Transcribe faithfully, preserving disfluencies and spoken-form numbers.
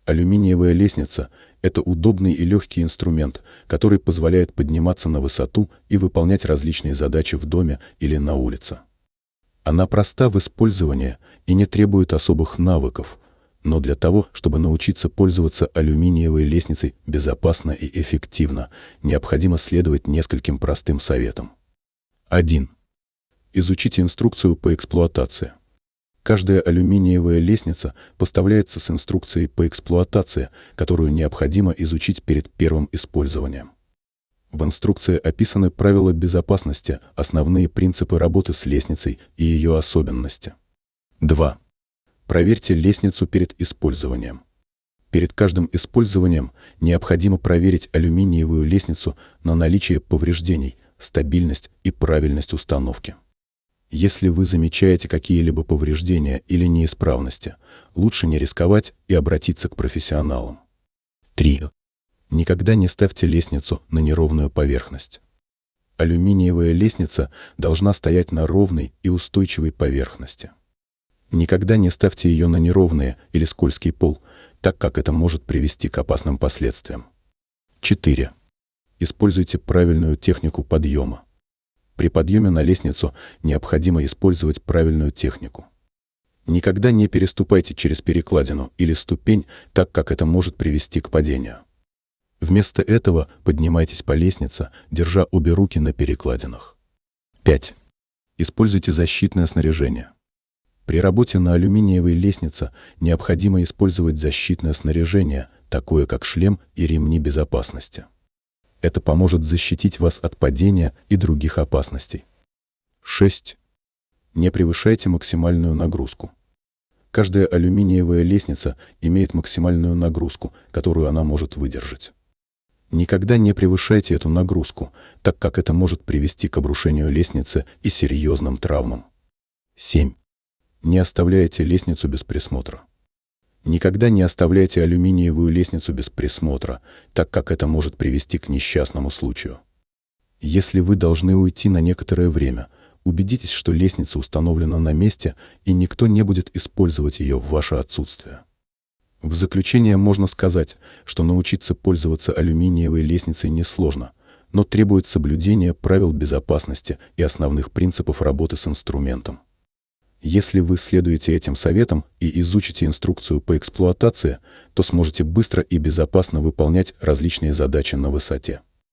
Алюминиевая лестница – это удобный и легкий инструмент, который позволяет подниматься на высоту и выполнять различные задачи в доме или на улице. Она проста в использовании и не требует особых навыков, но для того, чтобы научиться пользоваться алюминиевой лестницей безопасно и эффективно, необходимо следовать нескольким простым советам. один. Изучите инструкцию по эксплуатации. Каждая алюминиевая лестница поставляется с инструкцией по эксплуатации, которую необходимо изучить перед первым использованием. В инструкции описаны правила безопасности, основные принципы работы с лестницей и ее особенности. два. Проверьте лестницу перед использованием. Перед каждым использованием необходимо проверить алюминиевую лестницу на наличие повреждений, стабильность и правильность установки. Если вы замечаете какие-либо повреждения или неисправности, лучше не рисковать и обратиться к профессионалам. три. Никогда не ставьте лестницу на неровную поверхность. Алюминиевая лестница должна стоять на ровной и устойчивой поверхности. Никогда не ставьте ее на неровный или скользкий пол, так как это может привести к опасным последствиям. четыре. Используйте правильную технику подъема. При подъеме на лестницу необходимо использовать правильную технику. Никогда не переступайте через перекладину или ступень, так как это может привести к падению. Вместо этого поднимайтесь по лестнице, держа обе руки на перекладинах. пять. Используйте защитное снаряжение. При работе на алюминиевой лестнице необходимо использовать защитное снаряжение, такое как шлем и ремни безопасности. Это поможет защитить вас от падения и других опасностей. шесть. Не превышайте максимальную нагрузку. Каждая алюминиевая лестница имеет максимальную нагрузку, которую она может выдержать. Никогда не превышайте эту нагрузку, так как это может привести к обрушению лестницы и серьезным травмам. семь. Не оставляйте лестницу без присмотра. Никогда не оставляйте алюминиевую лестницу без присмотра, так как это может привести к несчастному случаю. Если вы должны уйти на некоторое время, убедитесь, что лестница установлена на месте и никто не будет использовать ее в ваше отсутствие. В заключение можно сказать, что научиться пользоваться алюминиевой лестницей несложно, но требует соблюдения правил безопасности и основных принципов работы с инструментом. Если вы следуете этим советам и изучите инструкцию по эксплуатации, то сможете быстро и безопасно выполнять различные задачи на высоте.